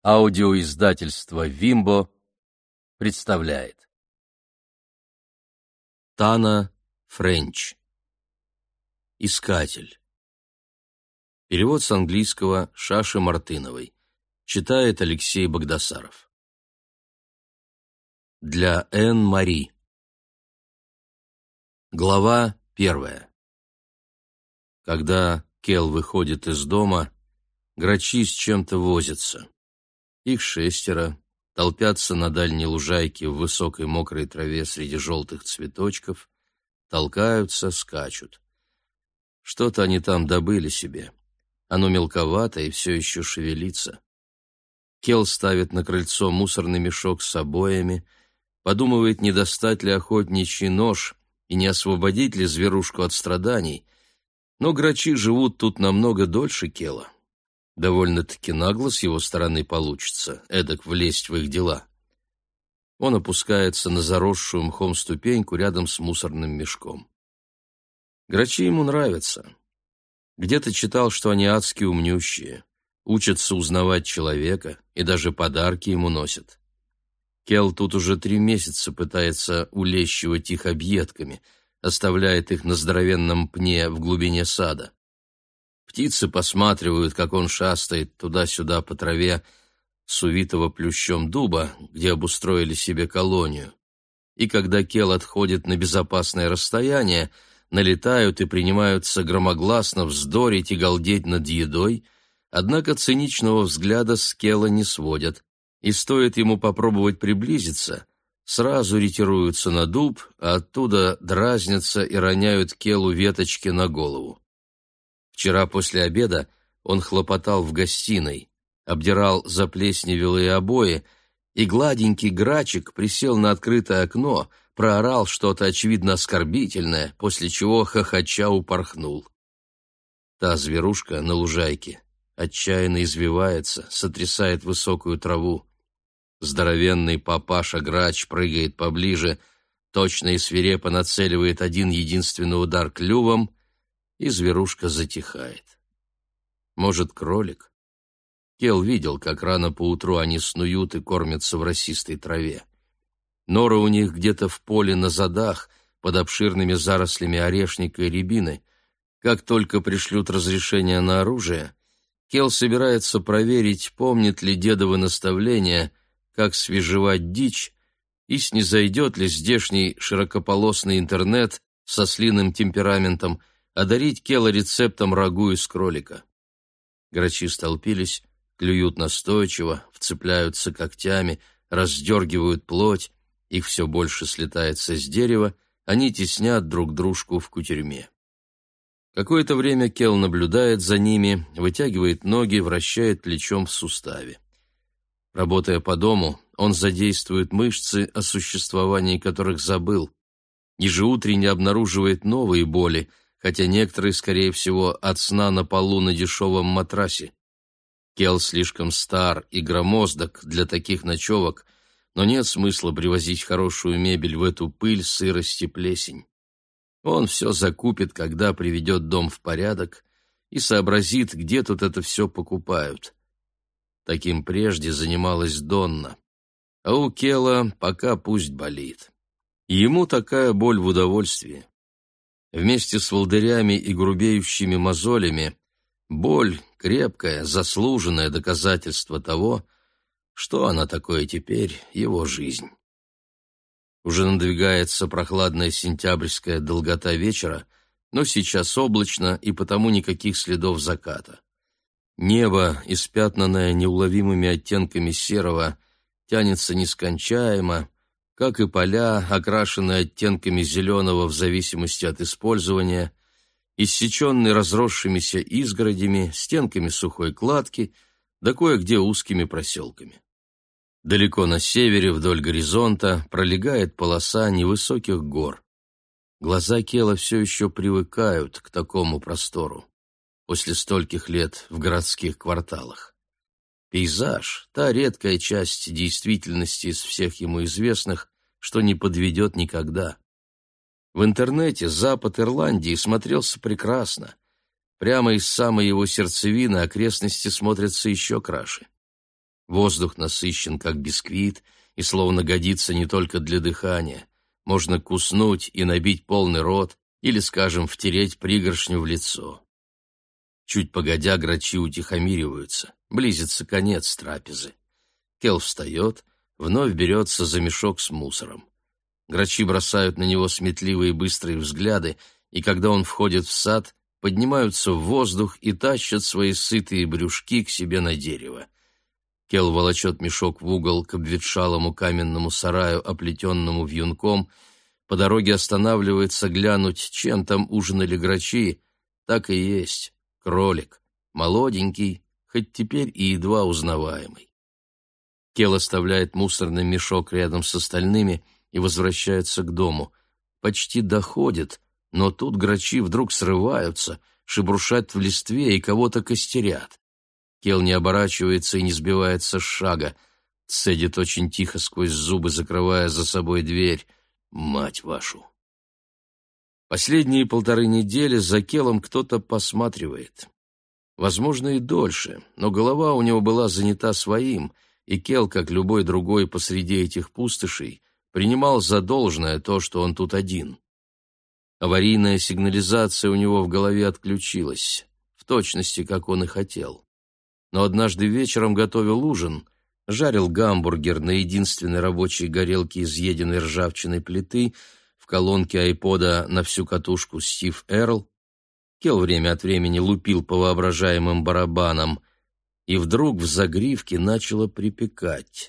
Аудиоиздательство «Вимбо» представляет. Тана Френч. Искатель. Перевод с английского Шаши Мартыновой. Читает Алексей Богдасаров. Для Энн-Мари. Глава 1. Когда Кел выходит из дома, грачи с чем-то возятся. Их 6, толпятся на дальней лужайке в высокой мокрой траве среди желтых цветочков, толкаются, скачут. Что-то они там добыли себе. Оно мелковато и все еще шевелится. Кел ставит на крыльцо мусорный мешок с обоями, подумывает, не достать ли охотничий нож и не освободить ли зверушку от страданий, но грачи живут тут намного дольше Кела. Довольно-таки нагло с его стороны получится, эдак влезть в их дела. Он опускается на заросшую мхом ступеньку рядом с мусорным мешком. Грачи ему нравятся. Где-то читал, что они адски умнющие, учатся узнавать человека и даже подарки ему носят. Кел тут уже 3 месяца пытается улещивать их объедками, оставляет их на здоровенном пне в глубине сада. Птицы посматривают, как он шастает туда-сюда по траве с увитого плющом дуба, где обустроили себе колонию. И когда Кел отходит на безопасное расстояние, налетают и принимаются громогласно вздорить и галдеть над едой, однако циничного взгляда с Кела не сводят, и стоит ему попробовать приблизиться, сразу ретируются на дуб, а оттуда дразнятся и роняют Келу веточки на голову. Вчера после обеда он хлопотал в гостиной, обдирал заплесневелые обои, и гладенький грачик присел на открытое окно, проорал что-то очевидно оскорбительное, после чего хохоча упорхнул. Та зверушка на лужайке отчаянно извивается, сотрясает высокую траву. Здоровенный папаша-грач прыгает поближе, точно и свирепо нацеливает один единственный удар клювом, и зверушка затихает. Может, кролик? Кел видел, как рано поутру они снуют и кормятся в росистой траве. Норы у них где-то в поле на задах, под обширными зарослями орешника и рябины. Как только пришлют разрешение на оружие, Кел собирается проверить, помнит ли дедовы наставления, как свежевать дичь, и снизойдет ли здешний широкополосный интернет с ослиным темпераментом, одарить Кела рецептом рагу из кролика. Грачи столпились, клюют настойчиво, вцепляются когтями, раздергивают плоть, их все больше слетается с дерева, они теснят друг дружку в кутерьме. Какое-то время Кел наблюдает за ними, вытягивает ноги, вращает плечом в суставе. Работая по дому, он задействует мышцы, о существовании которых забыл. Ежеутренне обнаруживает новые боли, хотя некоторые, скорее всего, от сна на полу на дешевом матрасе. Кел слишком стар и громоздок для таких ночевок, но нет смысла привозить хорошую мебель в эту пыль, сырость и плесень. Он все закупит, когда приведет дом в порядок, и сообразит, где тут это все покупают. Таким прежде занималась Донна, а у Кела пока пусть болит. Ему такая боль в удовольствие. Вместе с волдырями и грубеющими мозолями боль — крепкое, заслуженное доказательство того, что она такое теперь, его жизнь. Уже надвигается прохладная сентябрьская долгота вечера, но сейчас облачно и потому никаких следов заката. Небо, испятнанное неуловимыми оттенками серого, тянется нескончаемо, как и поля, окрашенные оттенками зеленого в зависимости от использования, иссеченные разросшимися изгородями, стенками сухой кладки, да кое-где узкими проселками. Далеко на севере, вдоль горизонта, пролегает полоса невысоких гор. Глаза Кела все еще привыкают к такому простору после стольких лет в городских кварталах. Пейзаж — та редкая часть действительности из всех ему известных, что не подведет никогда. В интернете запад Ирландии смотрелся прекрасно. Прямо из самой его сердцевины окрестности смотрятся еще краше. Воздух насыщен, как бисквит, и словно годится не только для дыхания. Можно куснуть и набить полный рот, или, скажем, втереть пригоршню в лицо. Чуть погодя, грачи утихомириваются. Близится конец трапезы. Кел встает, вновь берется за мешок с мусором. Грачи бросают на него сметливые быстрые взгляды, и когда он входит в сад, поднимаются в воздух и тащат свои сытые брюшки к себе на дерево. Кел волочет мешок в угол к обветшалому каменному сараю, оплетенному вьюнком, по дороге останавливается глянуть, чем там ужинали грачи. Так и есть. Кролик. Молоденький, хоть теперь и едва узнаваемый. Кел оставляет мусорный мешок рядом с остальными и возвращается к дому. Почти доходит, но тут грачи вдруг срываются, шебуршат в листве и кого-то костерят. Кел не оборачивается и не сбивается с шага. Цедит очень тихо сквозь зубы, закрывая за собой дверь. Мать вашу! Последние 1,5 недели за Келом кто-то посматривает. Возможно, и дольше, но голова у него была занята своим, и Кел, как любой другой посреди этих пустошей, принимал за должное то, что он тут один. Аварийная сигнализация у него в голове отключилась, в точности, как он и хотел. Но однажды вечером готовил ужин, жарил гамбургер на единственной рабочей горелке изъеденной ржавчиной плиты, в колонке айпода на всю катушку Стив Эрл. Кел время от времени лупил по воображаемым барабанам, и вдруг в загривке начало припекать.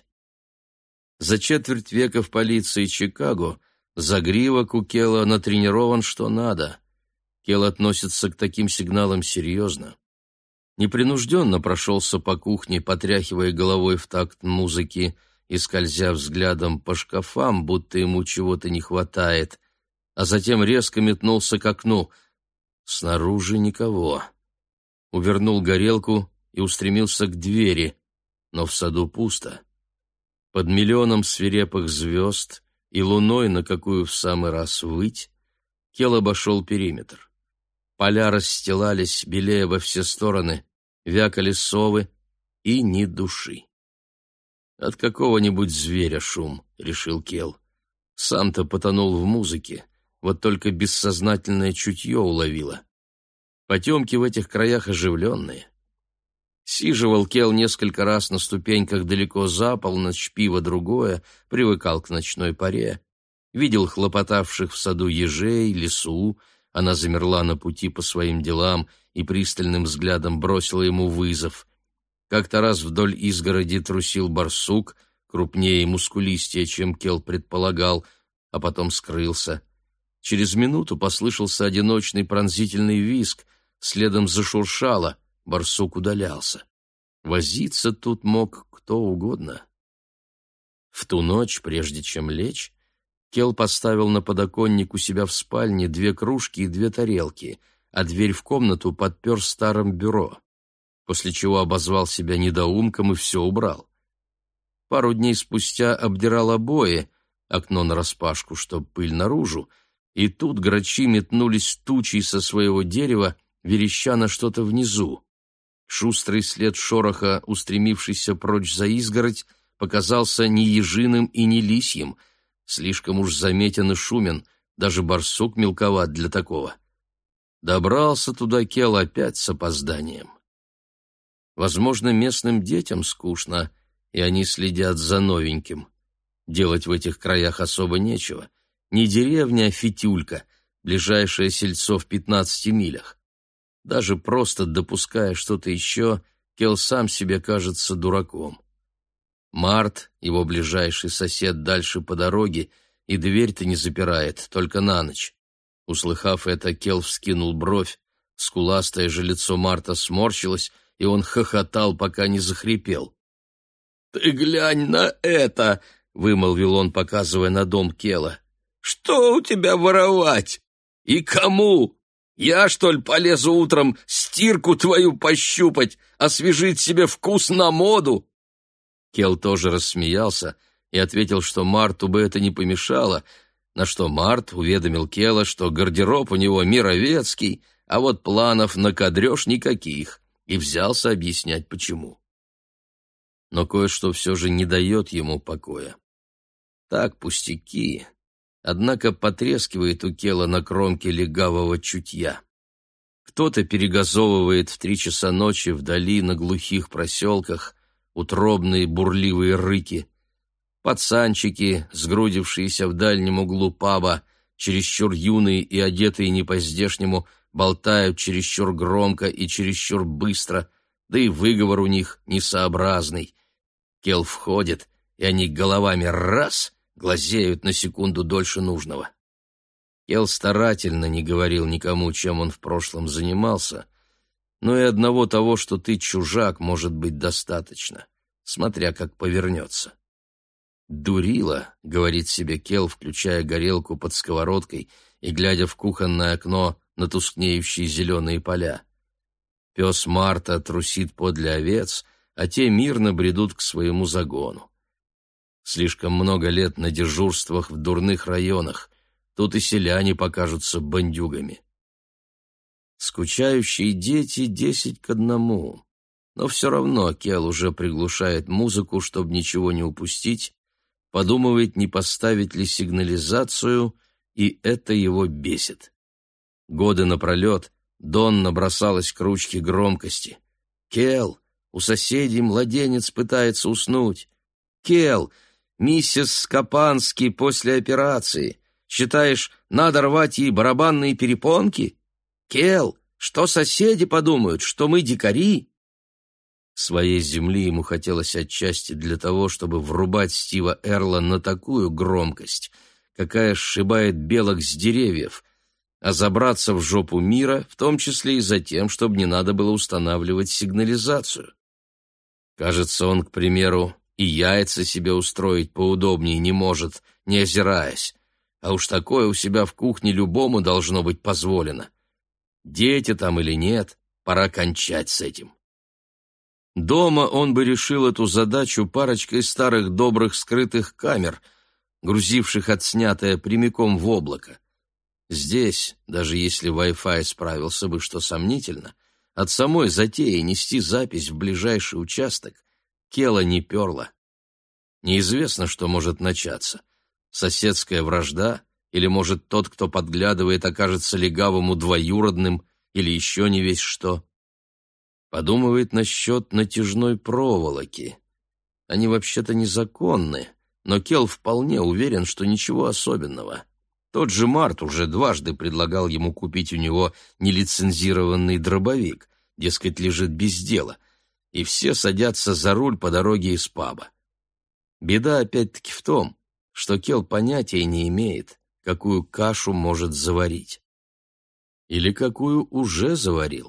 За 25 века в полиции Чикаго загривок у Кела натренирован что надо. Кел относится к таким сигналам серьезно. Непринужденно прошелся по кухне, потряхивая головой в такт музыки и скользя взглядом по шкафам, будто ему чего-то не хватает, а затем резко метнулся к окну. Снаружи никого. Увернул горелку и устремился к двери, но в саду пусто. Под миллионом свирепых звезд и луной, на какую в самый раз выть, Кел обошел периметр. Поля расстилались, белея во все стороны, вякали совы и ни души. «От какого-нибудь зверя шум», — решил Кел. Сам-то потонул в музыке, вот только бессознательное чутье уловило. Потемки в этих краях оживленные. Сиживал Кел несколько раз на ступеньках далеко за полночь, пиво другое, привыкал к ночной паре. Видел хлопотавших в саду ежей, лису. Она замерла на пути по своим делам и пристальным взглядом бросила ему вызов. Как-то раз вдоль изгороди трусил барсук, крупнее и мускулистее, чем Кел предполагал, а потом скрылся. Через минуту послышался одиночный пронзительный визг, следом зашуршало, барсук удалялся. Возиться тут мог кто угодно. В ту ночь, прежде чем лечь, Кел поставил на подоконник у себя в спальне 2 кружки и 2 тарелки, а дверь в комнату подпер старым бюро, после чего обозвал себя недоумком и все убрал. Пару дней спустя обдирал обои, окно нараспашку, чтоб пыль наружу, и тут грачи метнулись тучей со своего дерева, вереща на что-то внизу. Шустрый след шороха, устремившийся прочь за изгородь, показался не ежиным и не лисьим, слишком уж заметен и шумен, даже барсук мелковат для такого. Добрался туда Кел опять с опозданием. Возможно, местным детям скучно, и они следят за новеньким. Делать в этих краях особо нечего. Не деревня, а фитюлька, ближайшее сельцо в 15 милях. Даже просто допуская что-то еще, Кел сам себе кажется дураком. Март, его ближайший сосед дальше по дороге, и дверь-то не запирает, только на ночь. Услыхав это, Кел вскинул бровь, скуластое же лицо Марта сморщилось, и он хохотал, пока не захрипел. «Ты глянь на это!» — вымолвил он, показывая на дом Кела. «Что у тебя воровать? И кому? Я, что ли, полезу утром стирку твою пощупать, освежить себе вкус на моду?» Кел тоже рассмеялся и ответил, что Марту бы это не помешало, на что Март уведомил Кела, что гардероб у него мировецкий, а вот планов на кадрёж никаких, и взялся объяснять, почему. но кое-что все же не дает ему покоя. Так, пустяки, однако потрескивает у Кела на кромке легавого чутья. Кто-то перегазовывает в 3 часа ночи вдали на глухих проселках утробные бурливые рыки. Пацанчики, сгрудившиеся в дальнем углу паба, чересчур юные и одетые не по-здешнему, болтают чересчур громко и чересчур быстро, да и выговор у них несообразный. Кел входит, и они головами раз глазеют на секунду дольше нужного. Кел старательно не говорил никому, чем он в прошлом занимался, но и одного того, что ты чужак, может быть достаточно, смотря как повернется. «Дурила», — говорит себе Кел, включая горелку под сковородкой и глядя в кухонное окно на тускнеющие зеленые поля. Пес Марта трусит подле овец, а те мирно бредут к своему загону. Слишком много лет на дежурствах в дурных районах, тут и селяне покажутся бандюгами. Скучающие дети 10-1, но все равно Кел уже приглушает музыку, чтобы ничего не упустить, подумывает, не поставить ли сигнализацию, и это его бесит. Годы напролет Донна бросалась к ручке громкости. «Кел, у соседей младенец пытается уснуть. Кел, миссис Скопанский после операции. Считаешь, надо рвать ей барабанные перепонки? Кел, что соседи подумают, что мы дикари?» Своей земли ему хотелось отчасти для того, чтобы врубать Стива Эрла на такую громкость, какая сшибает белок с деревьев, а забраться в жопу мира, в том числе и за тем, чтобы не надо было устанавливать сигнализацию. Кажется, он, к примеру, и яйца себе устроить поудобнее не может, не озираясь, а уж такое у себя в кухне любому должно быть позволено. Дети там или нет, пора кончать с этим. Дома он бы решил эту задачу парочкой старых добрых скрытых камер, грузивших отснятое прямиком в облако. Здесь, даже если Wi-Fi справился бы, что сомнительно, от самой затеи нести запись в ближайший участок Кела не перло. Неизвестно, что может начаться. Соседская вражда, или, может, тот, кто подглядывает, окажется легавому двоюродным, или еще не весь что. Подумывает насчет натяжной проволоки. Они вообще-то незаконны, но Кел вполне уверен, что ничего особенного. Тот же Март уже дважды предлагал ему купить у него нелицензированный дробовик, дескать, лежит без дела, и все садятся за руль по дороге из паба. Беда опять-таки в том, что Кел понятия не имеет, какую кашу может заварить. Или какую уже заварил.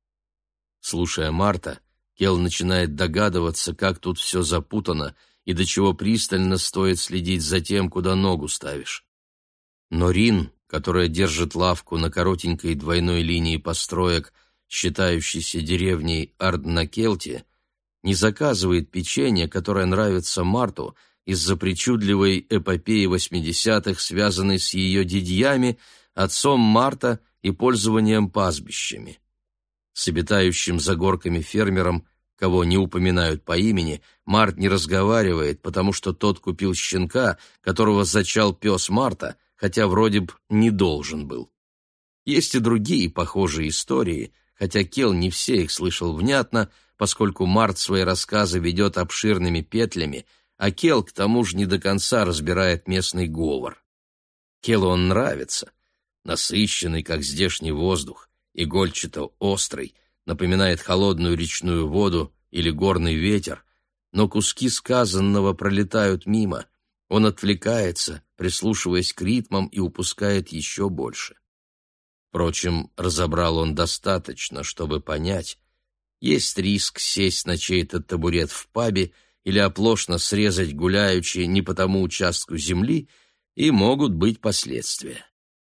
Слушая Марта, Кел начинает догадываться, как тут все запутано и до чего пристально стоит следить за тем, куда ногу ставишь. Но Рин, которая держит лавку на коротенькой двойной линии построек, считающейся деревней Арднакелти, не заказывает печенье, которое нравится Марту из-за причудливой эпопеи 80-х, связанной с ее дядьями, отцом Марта и пользованием пастбищами. С обитающим за горками фермером, кого не упоминают по имени, Март не разговаривает, потому что тот купил щенка, которого зачал пес Марта, хотя вроде бы не должен был. Есть и другие похожие истории, хотя Кел не все их слышал внятно, поскольку Март свои рассказы ведет обширными петлями, а Кел к тому же не до конца разбирает местный говор. Келу он нравится, насыщенный, как здешний воздух, игольчато-острый, напоминает холодную речную воду или горный ветер, но куски сказанного пролетают мимо, он отвлекается, прислушиваясь к ритмам, и упускает еще больше. Впрочем, разобрал он достаточно, чтобы понять, есть риск сесть на чей-то табурет в пабе или оплошно срезать гуляючи не по тому участку земли, и могут быть последствия.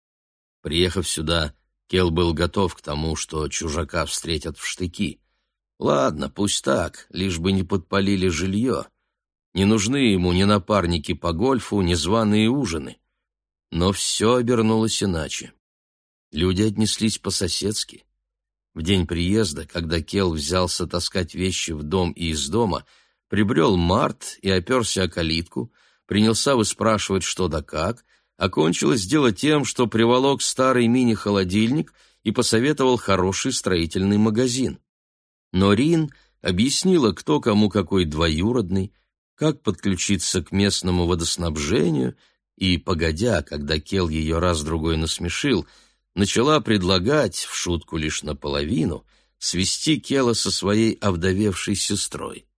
Приехав сюда, Кел был готов к тому, что чужака встретят в штыки. Ладно, пусть так, лишь бы не подпалили жилье. Не нужны ему ни напарники по гольфу, ни званые ужины. Но все обернулось иначе. Люди отнеслись по-соседски. В день приезда, когда Кел взялся таскать вещи в дом и из дома, Прибрел Март и оперся о калитку, принялся выспрашивать что да как, окончилось дело тем, что приволок старый мини-холодильник и посоветовал хороший строительный магазин. Но Рин объяснила, кто кому какой двоюродный, как подключиться к местному водоснабжению, и, погодя, когда Кел ее раз-другой насмешил, начала предлагать, в шутку лишь наполовину, свести Кела со своей овдовевшей сестрой.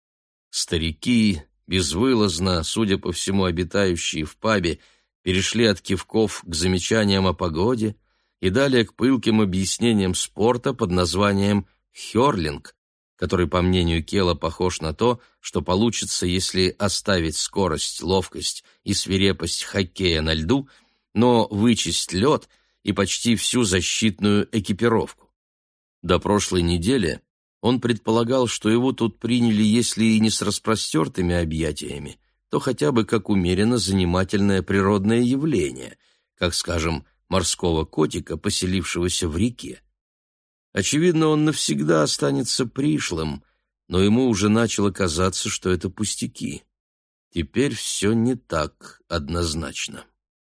Старики, безвылазно, судя по всему, обитающие в пабе, перешли от кивков к замечаниям о погоде и далее к пылким объяснениям спорта под названием «хёрлинг», который, по мнению Кела, похож на то, что получится, если оставить скорость, ловкость и свирепость хоккея на льду, но вычесть лед и почти всю защитную экипировку. До прошлой недели он предполагал, что его тут приняли, если и не с распростертыми объятиями, то хотя бы как умеренно занимательное природное явление, как, скажем, морского котика, поселившегося в реке. Очевидно, он навсегда останется пришлым, но ему уже начало казаться, что это пустяки. Теперь все не так однозначно.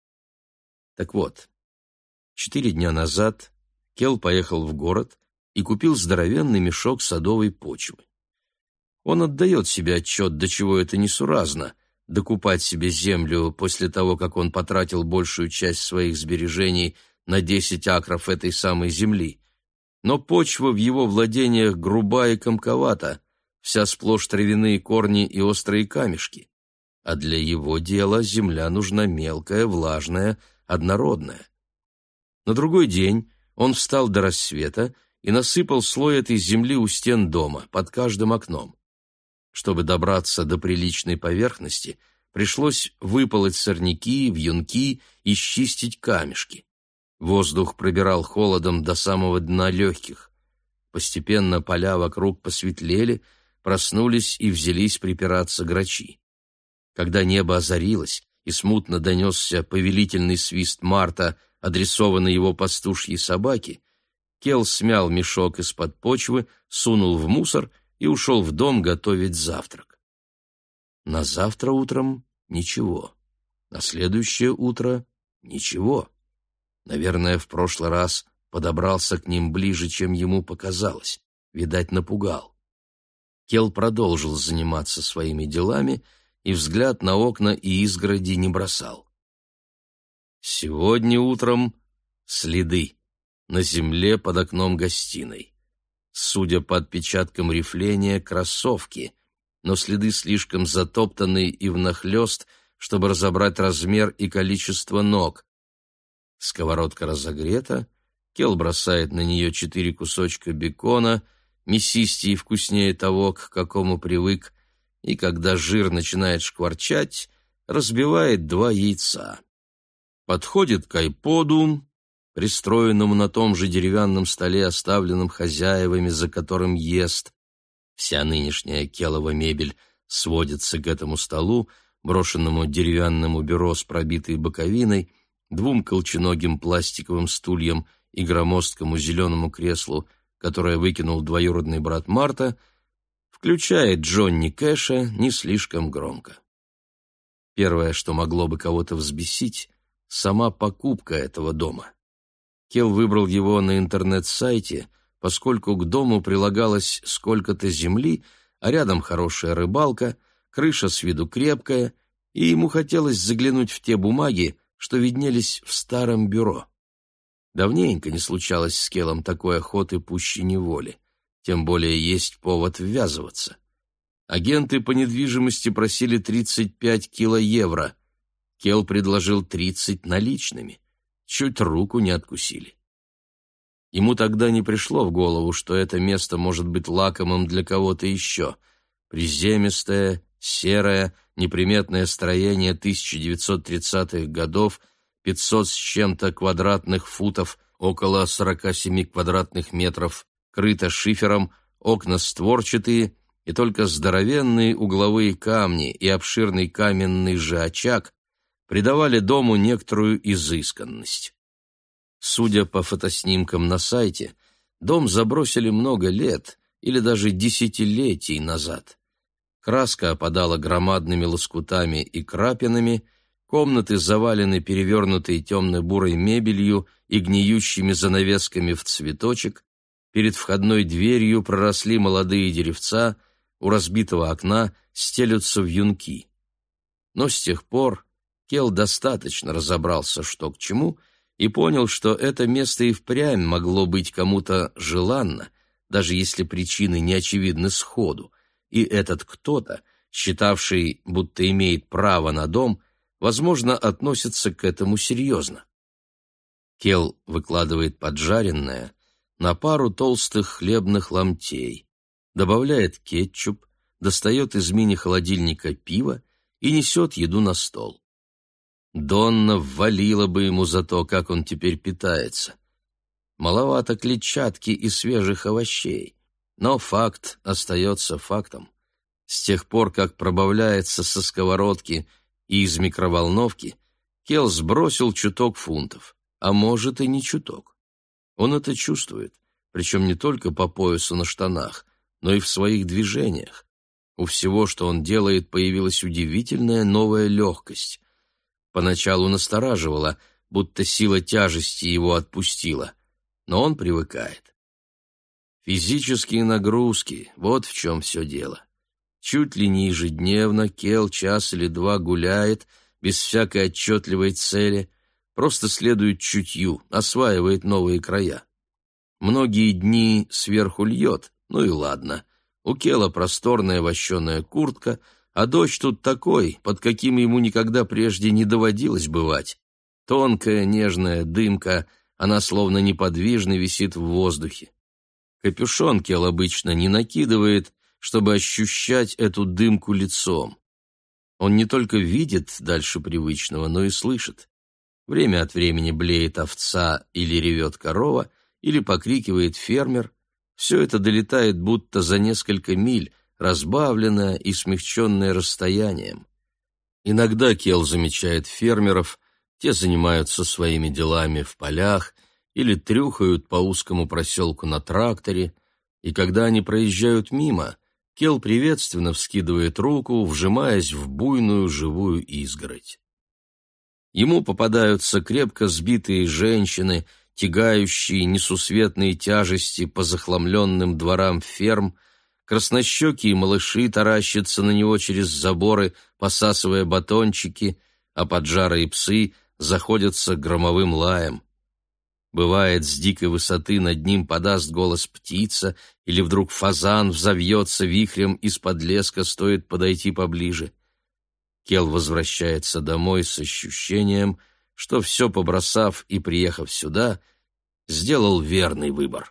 Так вот, 4 дня назад Кел поехал в город и купил здоровенный мешок садовой почвы. Он отдает себе отчет, до чего это несуразно — докупать себе землю после того, как он потратил большую часть своих сбережений на 10 акров этой самой земли. Но почва в его владениях груба и комковата, вся сплошь травяные корни и острые камешки. А для его дела земля нужна мелкая, влажная, однородная. На другой день он встал до рассвета и насыпал слой этой земли у стен дома, под каждым окном. Чтобы добраться до приличной поверхности, пришлось выполоть сорняки, вьюнки и счистить камешки. Воздух пробирал холодом до самого дна легких. Постепенно поля вокруг посветлели, проснулись и взялись припираться грачи. Когда небо озарилось и смутно донесся повелительный свист Марта, адресованный его пастушьей собаке, Кел смял мешок из-под почвы, сунул в мусор и ушел в дом готовить завтрак. На завтра утром ничего, на следующее утро ничего. Наверное, в прошлый раз подобрался к ним ближе, чем ему показалось. Видать, напугал. Кел продолжил заниматься своими делами и взгляд на окна и изгороди не бросал. Сегодня утром следы на земле под окном гостиной. Судя по отпечаткам рифления, кроссовки, но следы слишком затоптаны и внахлёст, чтобы разобрать размер и количество ног. Сковородка разогрета, Кел бросает на нее 4 кусочка бекона, мясистее и вкуснее того, к какому привык, и когда жир начинает шкварчать, разбивает 2 яйца. Подходит к айподу, пристроенному на том же деревянном столе, оставленном хозяевами, за которым ест. Вся нынешняя Келова мебель сводится к этому столу, брошенному деревянному бюро с пробитой боковиной, 2 колченогим пластиковым стульям и громоздкому зеленому креслу, которое выкинул двоюродный брат Марта, включает Джонни Кэша не слишком громко. Первое, что могло бы кого-то взбесить, сама покупка этого дома. Кел выбрал его на интернет-сайте, поскольку к дому прилагалось сколько-то земли, а рядом хорошая рыбалка, крыша с виду крепкая, и ему хотелось заглянуть в те бумаги, что виднелись в старом бюро. Давненько не случалось с Келом такой охоты пуще неволи, тем более есть повод ввязываться. Агенты по недвижимости просили 35 килоевро. Кел предложил 30 наличными. Чуть руку не откусили. Ему тогда не пришло в голову, что это место может быть лакомым для кого-то еще. Приземистое, серое, неприметное строение 1930-х годов, 500 с чем-то квадратных футов, около 47 квадратных метров, крыто шифером, окна створчатые, и только здоровенные угловые камни и обширный каменный же очаг придавали дому некоторую изысканность. Судя по фотоснимкам на сайте, дом забросили много лет или даже десятилетий назад. краска опадала громадными лоскутами и крапинами, комнаты завалены перевернутой темно-бурой мебелью и гниющими занавесками в цветочек, перед входной дверью проросли молодые деревца, у разбитого окна стелются вьюнки. Но с тех пор Келл достаточно разобрался, что к чему, и понял, что это место и впрямь могло быть кому-то желанно, даже если причины не очевидны сходу, и этот кто-то, считавший, будто имеет право на дом, возможно, относится к этому серьезно. Келл выкладывает поджаренное на пару толстых хлебных ломтей, добавляет кетчуп, достает из мини-холодильника пиво и несет еду на стол. Донна ввалила бы ему за то, как он теперь питается. Маловато клетчатки и свежих овощей, но факт остается фактом. С тех пор, как пробавляется со сковородки и из микроволновки, Келл сбросил чуток фунтов, а может и не чуток. Он это чувствует, причем не только по поясу на штанах, но и в своих движениях. У всего, что он делает, появилась удивительная новая легкость. Поначалу настораживало, будто сила тяжести его отпустила, но он привыкает. Физические нагрузки — вот в чем все дело. Чуть ли не ежедневно Келл час или два гуляет, без всякой отчетливой цели, просто следует чутью, осваивает новые края. Многие дни сверху льет, ну и ладно. У Келла просторная вощеная куртка, а дождь тут такой, под каким ему никогда прежде не доводилось бывать. Тонкая, нежная дымка, она словно неподвижно висит в воздухе. Капюшон Келл обычно не накидывает, чтобы ощущать эту дымку лицом. Он не только видит дальше привычного, но и слышит. Время от времени блеет овца или ревет корова, или покрикивает фермер. Все это долетает будто за несколько миль, разбавленное и смягченное расстоянием. Иногда Келл замечает фермеров, те занимаются своими делами в полях или трюхают по узкому проселку на тракторе, и когда они проезжают мимо, Келл приветственно вскидывает руку, вжимаясь в буйную живую изгородь. Ему попадаются крепко сбитые женщины, тягающие несусветные тяжести по захламленным дворам ферм, краснощекие малыши таращатся на него через заборы, посасывая батончики, а поджарые псы заходятся громовым лаем. Бывает, с дикой высоты над ним подаст голос птица, или вдруг фазан взовьется вихрем из-под леска, стоит подойти поближе. Келл возвращается домой с ощущением, что все побросав и приехав сюда, сделал верный выбор.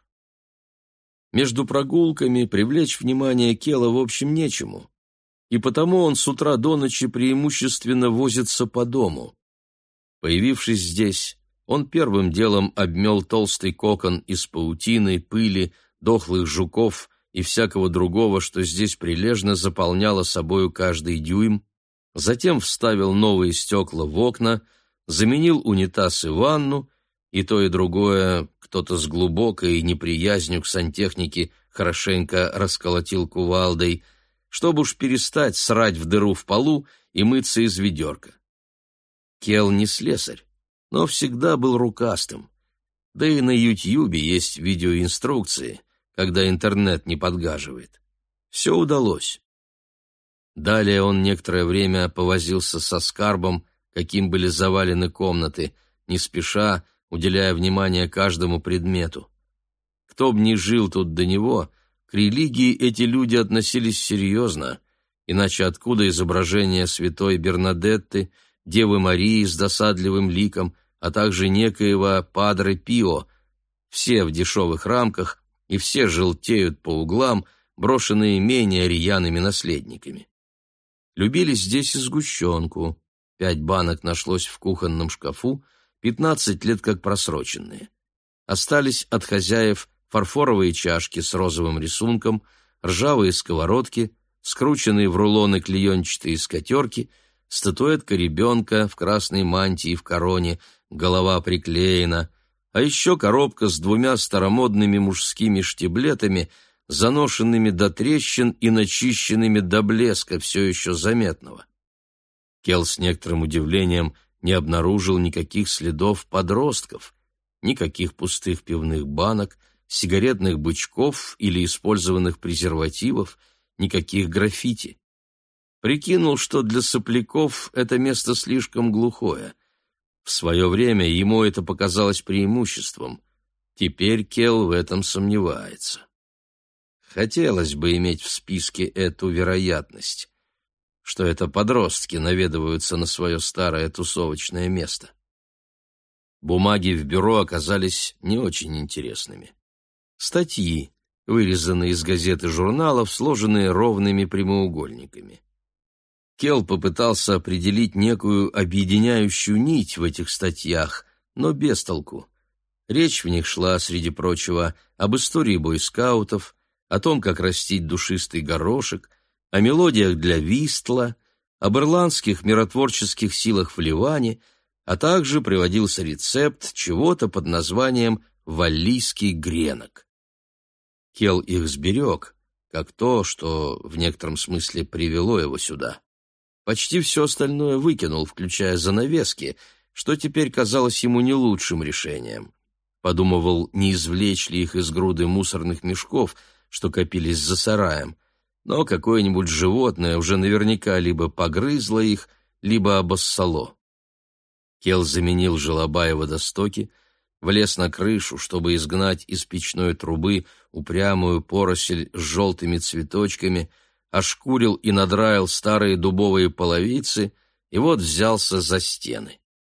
Между прогулками привлечь внимание Келла в общем нечему, и потому он с утра до ночи преимущественно возится по дому. Появившись здесь, он первым делом обмел толстый кокон из паутины, пыли, дохлых жуков и всякого другого, что здесь прилежно заполняло собою каждый дюйм, затем вставил новые стекла в окна, заменил унитаз и ванну, и то и другое кто-то с глубокой неприязнью к сантехнике хорошенько расколотил кувалдой, чтобы уж перестать срать в дыру в полу и мыться из ведерка. Келл не слесарь, но всегда был рукастым. Да и на Ютьюбе есть видеоинструкции, когда интернет не подгаживает. Все удалось. Далее он некоторое время повозился со скарбом, каким были завалены комнаты, не спеша, уделяя внимание каждому предмету. Кто б ни жил тут до него, к религии эти люди относились серьезно, иначе откуда изображение святой Бернадетты, Девы Марии с досадливым ликом, а также некоего Падре Пио, все в дешевых рамках и все желтеют по углам, брошенные менее рьяными наследниками. Любили здесь и сгущенку. 5 банок нашлось в кухонном шкафу, 15 лет как просроченные. Остались от хозяев фарфоровые чашки с розовым рисунком, ржавые сковородки, скрученные в рулоны клеенчатые скатерки, статуэтка ребенка в красной мантии в короне, голова приклеена, а еще коробка с 2 старомодными мужскими штиблетами, заношенными до трещин и начищенными до блеска, все еще заметного. Келл с некоторым удивлением не обнаружил никаких следов подростков, никаких пустых пивных банок, сигаретных бычков или использованных презервативов, никаких граффити. Прикинул, что для сопляков это место слишком глухое. В свое время ему это показалось преимуществом. Теперь Келл в этом сомневается. Хотелось бы иметь в списке эту вероятность, что это подростки наведываются на свое старое тусовочное место. Бумаги в бюро оказались не очень интересными. Статьи, вырезанные из газет и журналов, сложенные ровными прямоугольниками. Келл попытался определить некую объединяющую нить в этих статьях, но без толку. Речь в них шла, среди прочего, об истории бойскаутов, о том, как растить душистый горошек, о мелодиях для вистла, об ирландских миротворческих силах в Ливане, а также приводился рецепт чего-то под названием «валлийский гренок». Келл их сберег, как то, что в некотором смысле привело его сюда. Почти все остальное выкинул, включая занавески, что теперь казалось ему не лучшим решением. Подумывал, не извлечь ли их из груды мусорных мешков, что копились за сараем, но какое-нибудь животное уже наверняка либо погрызло их, либо обоссало. Келл заменил желоба и водостоки, влез на крышу, чтобы изгнать из печной трубы упрямую поросль с желтыми цветочками, ошкурил и надраил старые дубовые половицы, и вот взялся за стены.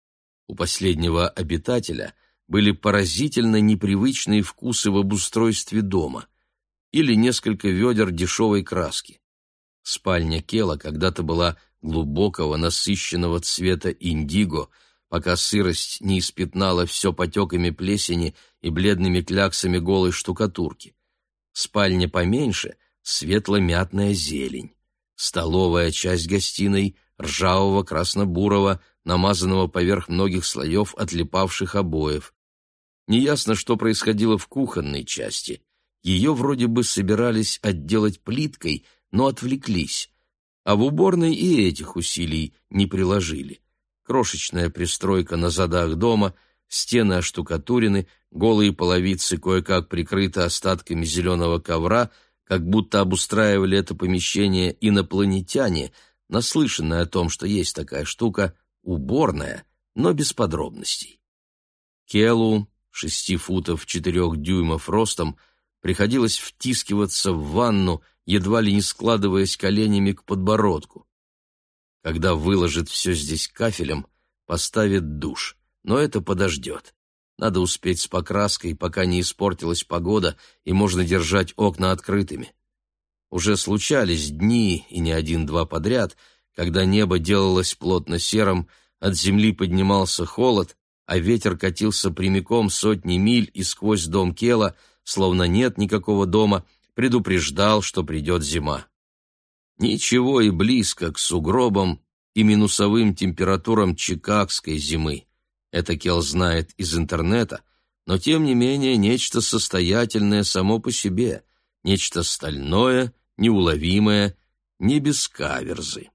У последнего обитателя были поразительно непривычные вкусы в обустройстве дома или несколько ведер дешевой краски. Спальня Келла когда-то была глубокого насыщенного цвета индиго, пока сырость не испятнала все потеками плесени и бледными кляксами голой штукатурки. Спальня поменьше — светло-мятная зелень. Столовая часть гостиной — ржавого красно-бурого, намазанного поверх многих слоев отлипавших обоев. Неясно, что происходило в кухонной части. Ее вроде бы собирались отделать плиткой, но отвлеклись. А в уборной и этих усилий не приложили. Крошечная пристройка на задах дома, стены оштукатурены, голые половицы кое-как прикрыты остатками зеленого ковра, как будто обустраивали это помещение инопланетяне, наслышанные о том, что есть такая штука — уборная, но без подробностей. Келлу, 6 футов 4 дюймов ростом, приходилось втискиваться в ванну, едва ли не складываясь коленями к подбородку. Когда выложит все здесь кафелем, поставит душ, но это подождет. Надо успеть с покраской, пока не испортилась погода и можно держать окна открытыми. Уже случались дни, и не один-два подряд, когда небо делалось плотно серым, от земли поднимался холод, а ветер катился прямиком сотни миль и сквозь дом Келла, словно нет никакого дома, предупреждал, что придет зима. Ничего и близко к сугробам и минусовым температурам чикагской зимы. Это Келл знает из интернета, но тем не менее нечто состоятельное само по себе, нечто стальное, неуловимое, не без каверзы.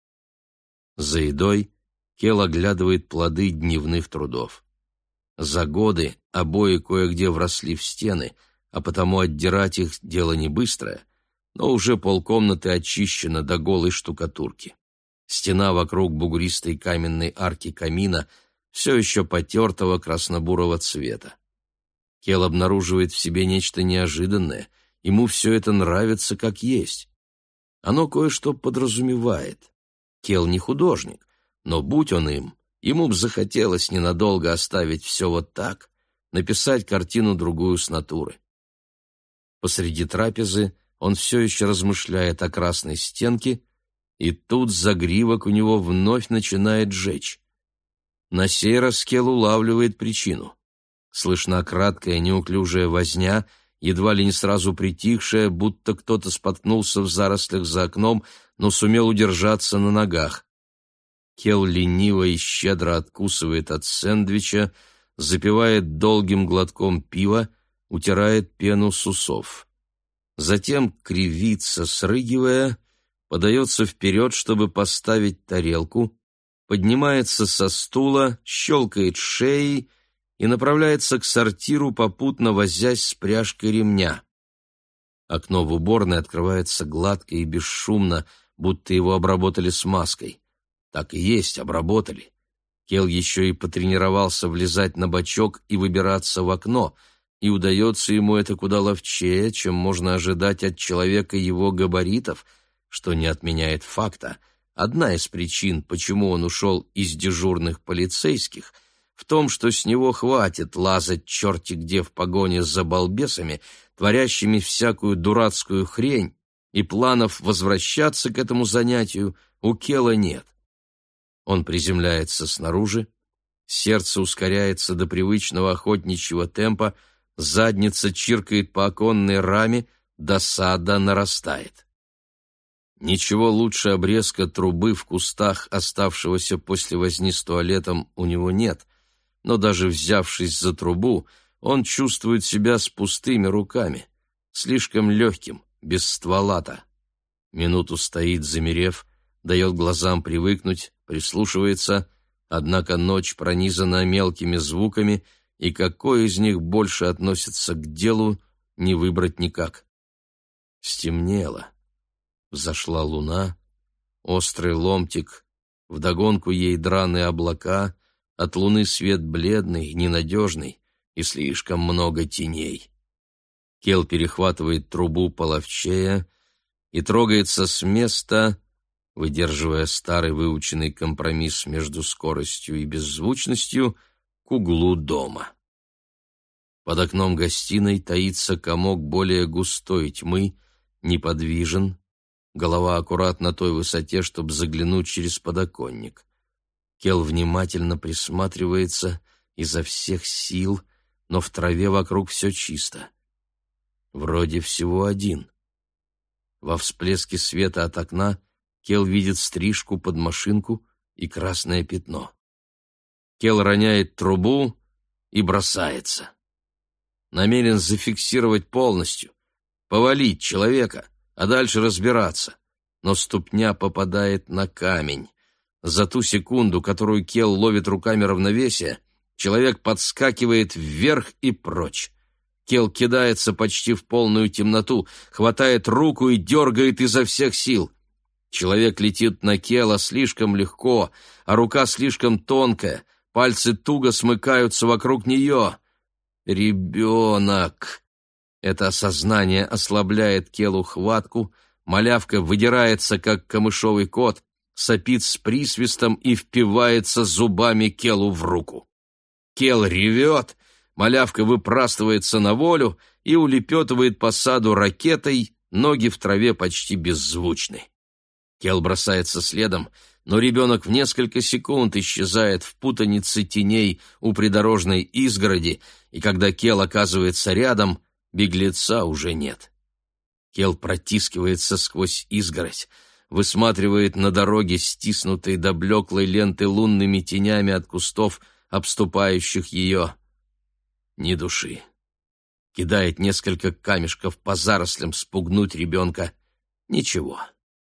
За едой Келл оглядывает плоды дневных трудов. За годы обои кое-где вросли в стены, а потому отдирать их дело не быстрое, но уже полкомнаты очищено до голой штукатурки. Стена вокруг бугристой каменной арки камина все еще потертого красно-бурого цвета. Келл обнаруживает в себе нечто неожиданное, ему все это нравится как есть. Оно кое-что подразумевает. Келл не художник, но будь он им, ему б захотелось ненадолго оставить все вот так, написать картину-другую с натуры. Посреди трапезы он все еще размышляет о красной стенке, и тут загривок у него вновь начинает жечь. На сей раз Келл улавливает причину. Слышна краткая неуклюжая возня, едва ли не сразу притихшая, будто кто-то споткнулся в зарослях за окном, но сумел удержаться на ногах. Келл лениво и щедро откусывает от сэндвича, запивает долгим глотком пива, утирает пену с усов. затем кривится, срыгивая, подается вперед, чтобы поставить тарелку, поднимается со стула, щелкает шеей и направляется к сортиру, попутно возясь с пряжкой ремня. Окно в уборной открывается гладко и бесшумно, будто его обработали смазкой. Так и есть, обработали. Кел еще и потренировался влезать на бочок и выбираться в окно, и удается ему это куда ловчее, чем можно ожидать от человека его габаритов, что не отменяет факта. Одна из причин, почему он ушел из дежурных полицейских, в том, что с него хватит лазать черти где в погоне за балбесами, творящими всякую дурацкую хрень, и планов возвращаться к этому занятию у Кела нет. Он приземляется снаружи, сердце ускоряется до привычного охотничьего темпа, задница чиркает по оконной раме, досада нарастает. Ничего лучше обрезка трубы в кустах, оставшегося после возни с туалетом, у него нет, но даже взявшись за трубу, он чувствует себя с пустыми руками, слишком легким, без ствола-то. Минуту стоит, замерев, дает глазам привыкнуть, прислушивается, однако ночь пронизана мелкими звуками, и какой из них больше относится к делу, не выбрать никак. Стемнело. Взошла луна, острый ломтик, вдогонку ей драные облака, от луны свет бледный, ненадежный и слишком много теней. Кел перехватывает трубу половчее и трогается с места, выдерживая старый выученный компромисс между скоростью и беззвучностью, к углу дома. Под окном гостиной таится комок более густой тьмы, неподвижен, голова аккуратно на той высоте, чтобы заглянуть через подоконник. Кел внимательно присматривается изо всех сил, но в траве вокруг все чисто. Вроде всего один. Во всплеске света от окна Кел видит стрижку под машинку и красное пятно. Кел роняет трубу и бросается. Намерен зафиксировать полностью, повалить человека, а дальше разбираться. Но ступня попадает на камень. За ту секунду, которую Кел ловит руками равновесие, человек подскакивает вверх и прочь. Кел кидается почти в полную темноту, хватает руку и дергает изо всех сил. Человек летит на Кела слишком легко, а рука слишком тонкая, пальцы туго смыкаются вокруг нее. Ребенок! Это осознание ослабляет Келу хватку, малявка выдирается, как камышовый кот, сопит с присвистом и впивается зубами Келу в руку. Кел ревет, малявка выпрастывается на волю и улепетывает по саду ракетой, ноги в траве почти беззвучны. Кел бросается следом, но ребенок в несколько секунд исчезает в путанице теней у придорожной изгороди, и когда Кел оказывается рядом, беглеца уже нет. Кел протискивается сквозь изгородь, высматривает на дороге стиснутые до блеклой ленты лунными тенями от кустов, обступающих ее. Ни души. Кидает несколько камешков по зарослям спугнуть ребенка. Ничего.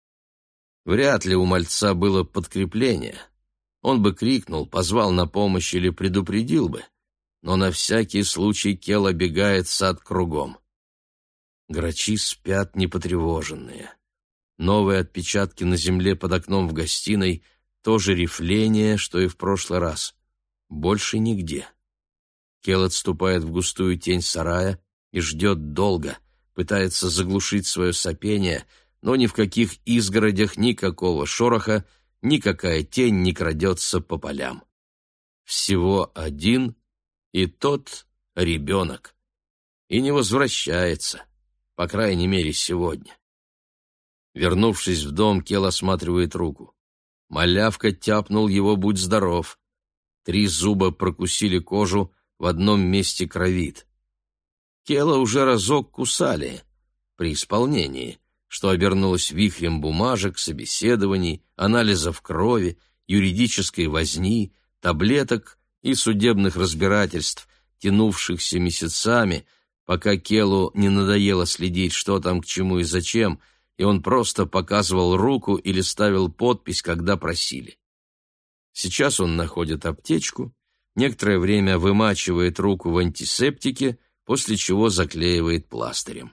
Вряд ли у мальца было подкрепление. Он бы крикнул, позвал на помощь или предупредил бы. Но на всякий случай Кел обегает сад кругом. Грачи спят непотревоженные. Новые отпечатки на земле под окном в гостиной — тоже рифление, что и в прошлый раз. Больше нигде. Кел отступает в густую тень сарая и ждет долго, пытается заглушить свое сопение, но ни в каких изгородях никакого шороха, никакая тень не крадется по полям. Всего один, и тот ребенок. И не возвращается, по крайней мере, сегодня. Вернувшись в дом, Кел осматривает руку. Малявка тяпнул его «Будь здоров». 3 зуба прокусили кожу, в одном месте кровит. Кела уже разок кусали при исполнении, что обернулось вихрем бумажек, собеседований, анализов крови, юридической возни, таблеток и судебных разбирательств, тянувшихся месяцами, пока Келу не надоело следить, что там к чему и зачем, и он просто показывал руку или ставил подпись, когда просили. Сейчас он находит аптечку, некоторое время вымачивает руку в антисептике, после чего заклеивает пластырем.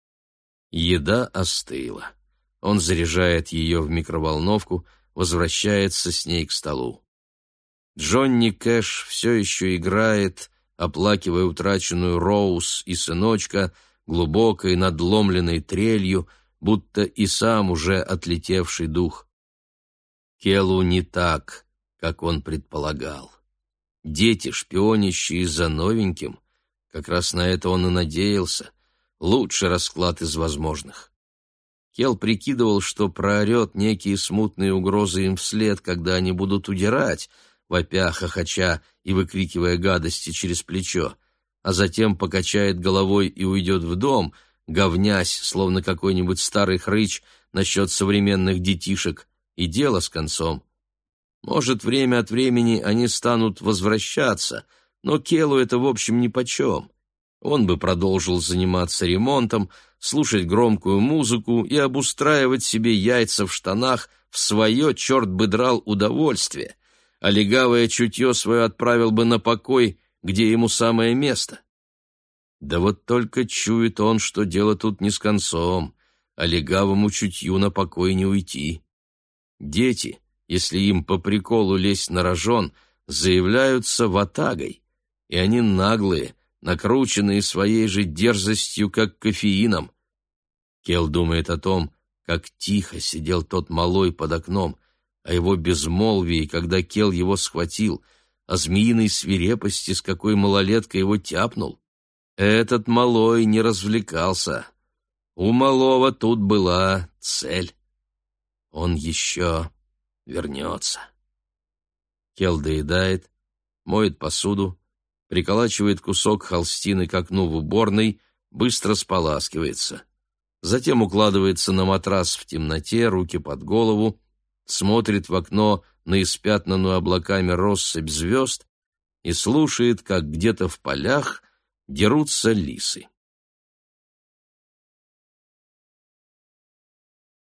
Еда остыла. Он заряжает ее в микроволновку, возвращается с ней к столу. Джонни Кэш все еще играет, оплакивая утраченную Роуз и сыночка глубокой надломленной трелью, будто и сам уже отлетевший дух. Келу не так, как он предполагал. Дети, шпионящие за новеньким, как раз на это он и надеялся, лучший расклад из возможных. Кел прикидывал, что проорет некие смутные угрозы им вслед, когда они будут удирать, вопя, хохоча и выкрикивая гадости через плечо, а затем покачает головой и уйдет в дом, говнясь, словно какой-нибудь старый хрыч насчет современных детишек, и дело с концом. Может, время от времени они станут возвращаться, но Келу это, в общем, нипочем. Он бы продолжил заниматься ремонтом, слушать громкую музыку и обустраивать себе яйца в штанах в свое, черт бы драл, удовольствие, а легавое чутье свое отправил бы на покой, где ему самое место. Да вот только чует он, что дело тут не с концом, а легавому чутью на покой не уйти. Дети, если им по приколу лезть на рожон, заявляются ватагой, и они наглые, накрученные своей же дерзостью, как кофеином. Кел думает о том, как тихо сидел тот малой под окном, о его безмолвии, когда Кел его схватил, о змеиной свирепости, с какой малолетка его тяпнул. Этот малой не развлекался. У малого тут была цель. Он еще вернется. Кел доедает, моет посуду, приколачивает кусок холстины к окну в уборной, быстро споласкивается. Затем укладывается на матрас в темноте, руки под голову, смотрит в окно на испятнанную облаками россыпь звезд и слушает, как где-то в полях дерутся лисы.